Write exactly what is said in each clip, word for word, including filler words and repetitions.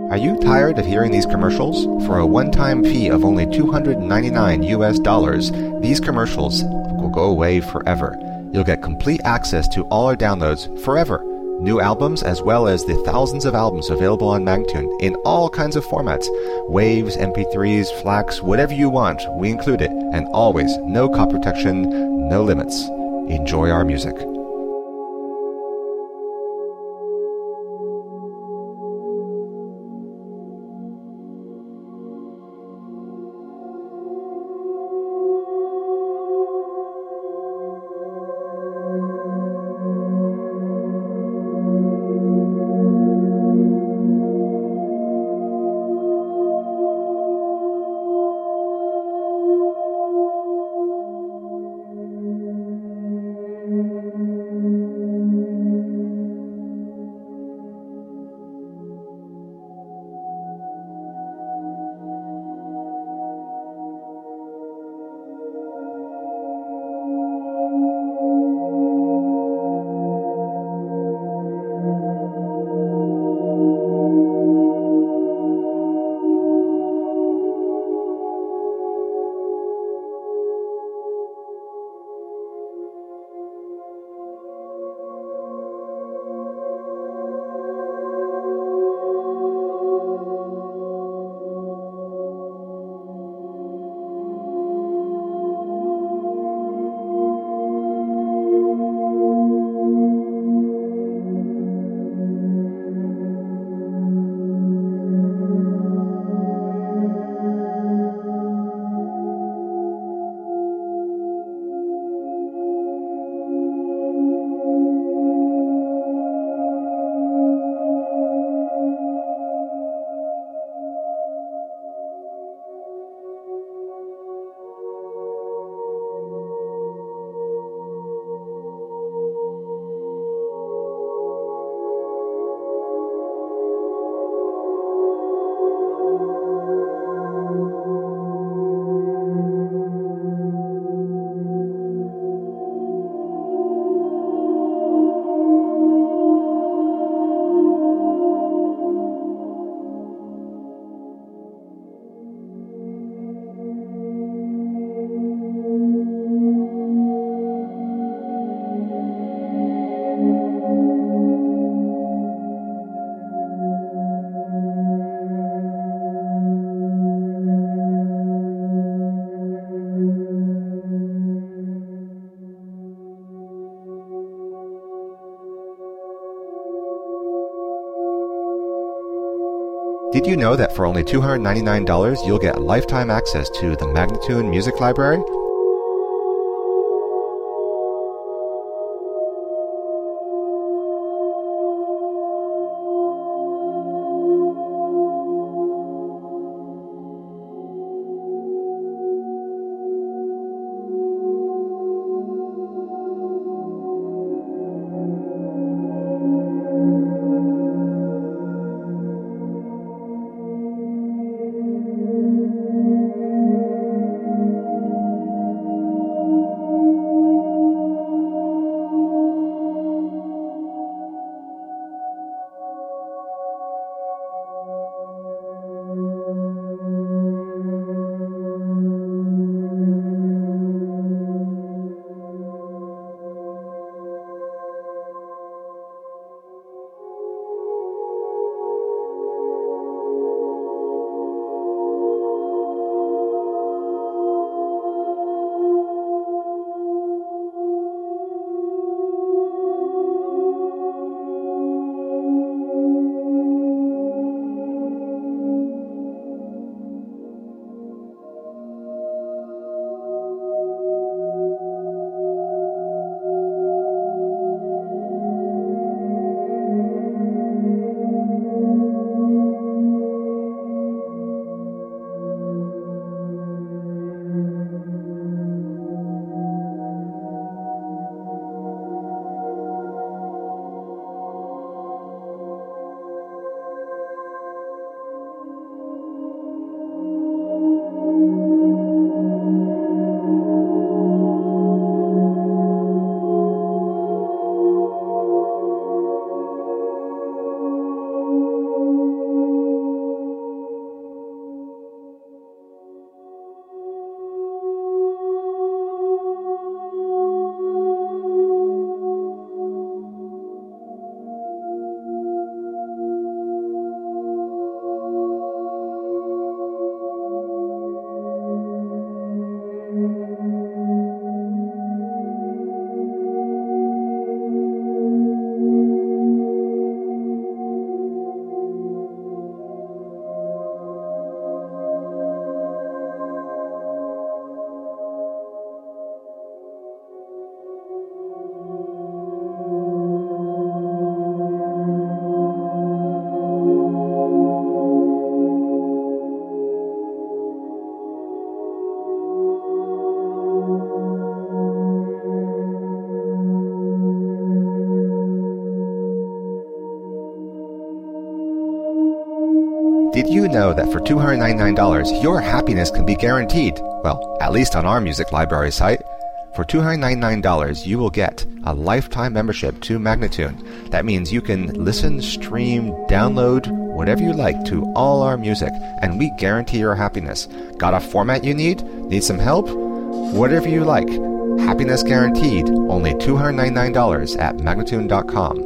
Are you tired of hearing these commercials? For a one-time fee of only two hundred ninety-nine U S dollars, these commercials will go away forever. You'll get complete access to all our downloads forever. New albums as well as the thousands of albums available on Magnatune in all kinds of formats. Waves, M P threes, FLACs, whatever you want, we include it. And always, no copy protection, no limits. Enjoy our music. Did you know that for only two hundred ninety-nine dollars you'll get lifetime access to the Magnatune Music Library? Did you know that for two hundred ninety-nine dollars, your happiness can be guaranteed? Well, at least on our music library site. For two hundred ninety-nine dollars, you will get a lifetime membership to Magnatune. That means you can listen, stream, download, whatever you like to all our music, and we guarantee your happiness. Got a format you need? Need some help? Whatever you like. Happiness guaranteed, only two hundred ninety-nine dollars at Magnatune dot com.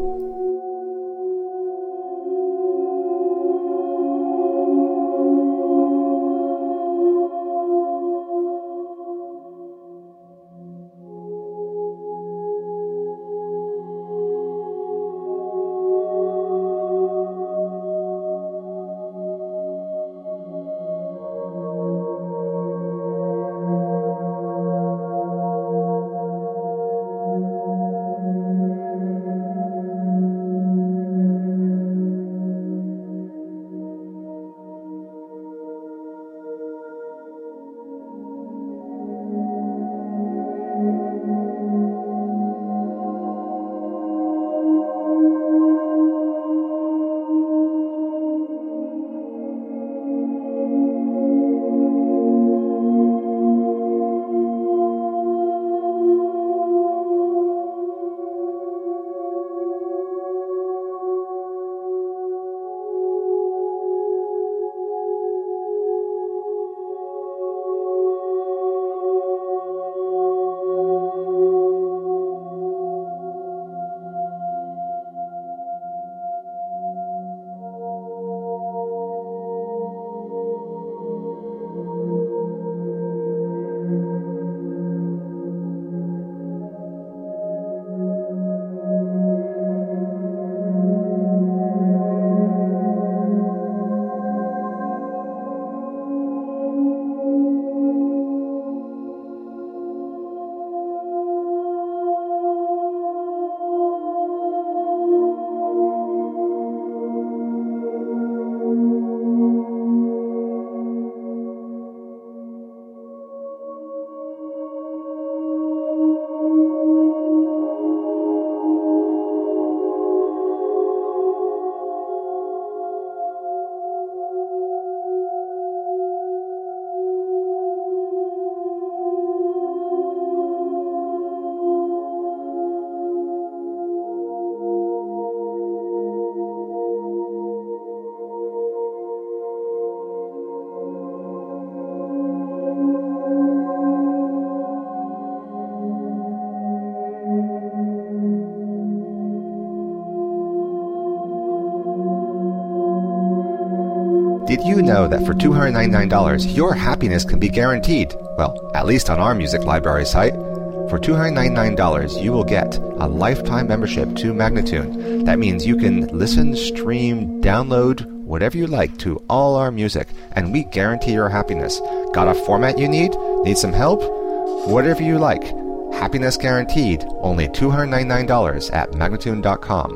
Did you know that for two hundred ninety-nine dollars, your happiness can be guaranteed? Well, at least on our music library site. For two hundred ninety-nine dollars, you will get a lifetime membership to Magnatune. That means you can listen, stream, download, whatever you like to all our music, and we guarantee your happiness. Got a format you need? Need some help? Whatever you like. Happiness guaranteed, only two hundred ninety-nine dollars at Magnatune dot com.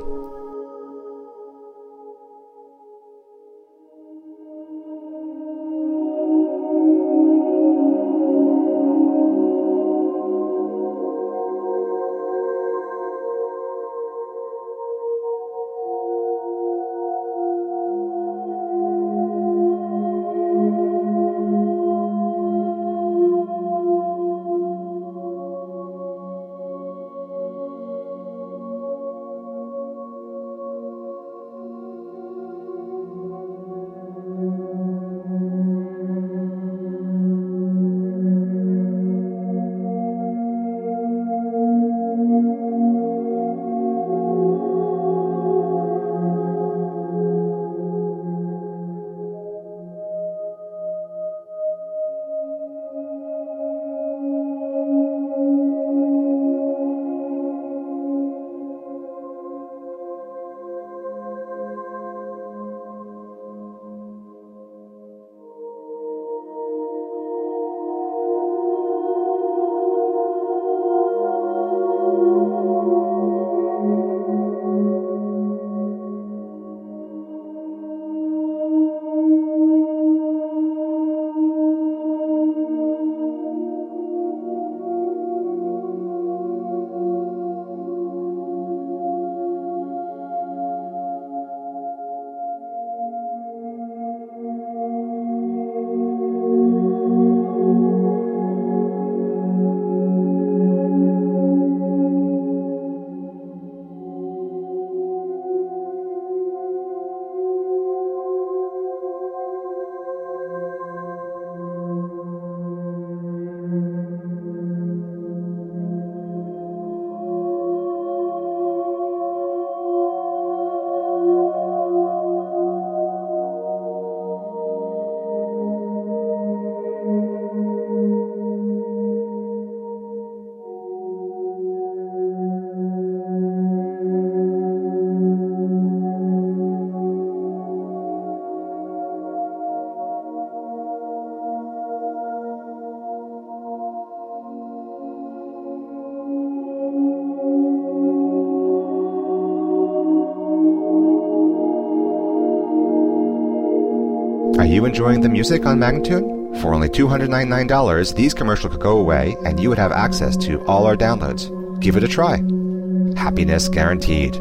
Are you enjoying the music on Magnatune? For only two hundred ninety-nine dollars, these commercials could go away and you would have access to all our downloads. Give it a try. Happiness guaranteed.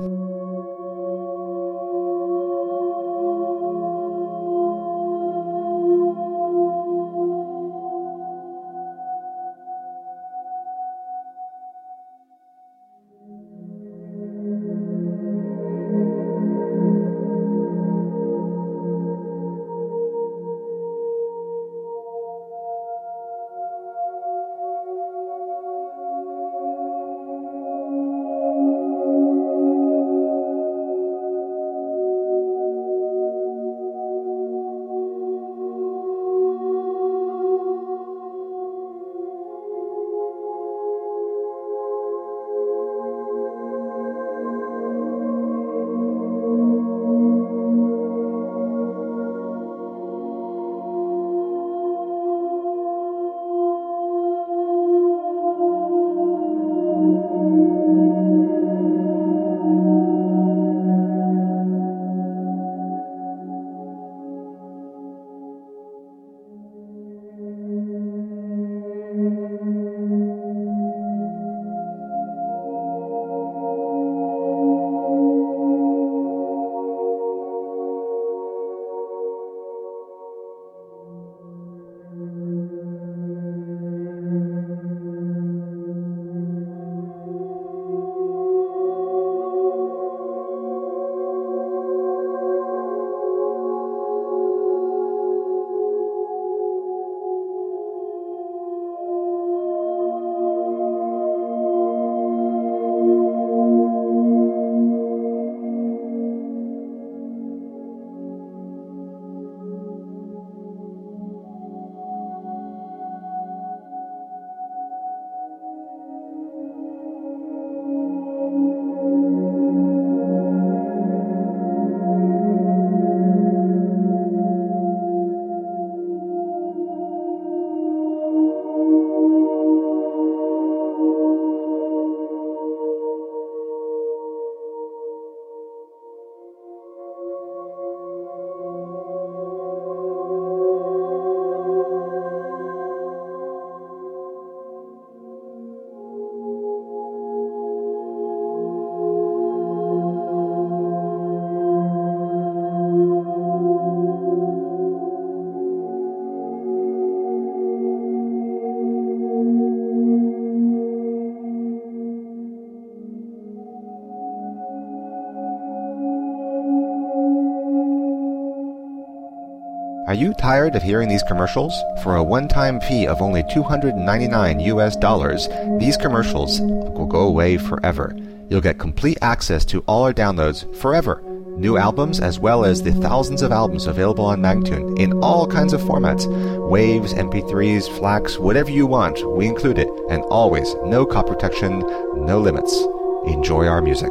Are you tired of hearing these commercials? For a one-time fee of only two hundred ninety-nine U S dollars, these commercials will go away forever. You'll get complete access to all our downloads forever. New albums as well as the thousands of albums available on Magnatune in all kinds of formats. Waves, M P threes, FLACs, whatever you want, we include it. And always, no copy protection, no limits. Enjoy our music.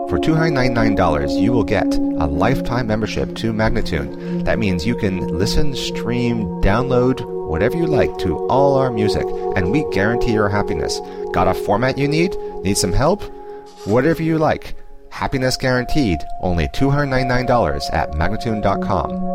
For two hundred ninety-nine dollars, you will get a lifetime membership to Magnatune. That means you can listen, stream, download, whatever you like to all our music, and we guarantee your happiness. Got a format you need? Need some help? Whatever you like. Happiness guaranteed. Only two hundred ninety-nine dollars at Magnatune dot com.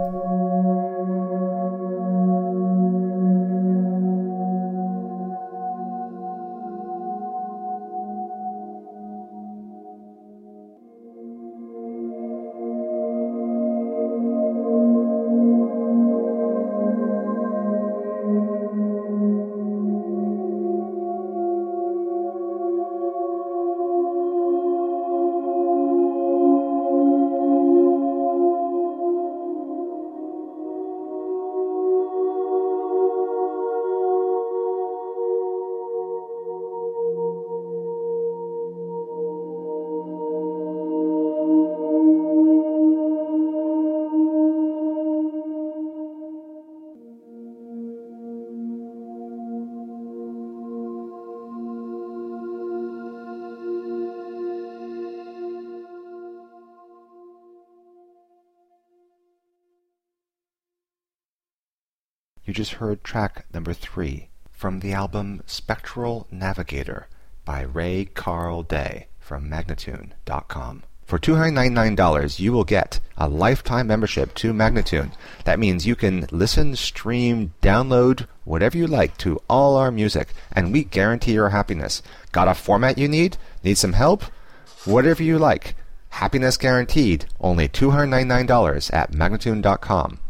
You just heard track number three from the album Spectral Navigator by Ray Carl Day from Magnatune dot com. For two hundred ninety-nine dollars, you will get a lifetime membership to Magnatune. That means you can listen, stream, download, whatever you like to all our music, and we guarantee your happiness. Got a format you need? Need some help? Whatever you like. Happiness guaranteed. Only two hundred ninety-nine dollars at Magnatune dot com.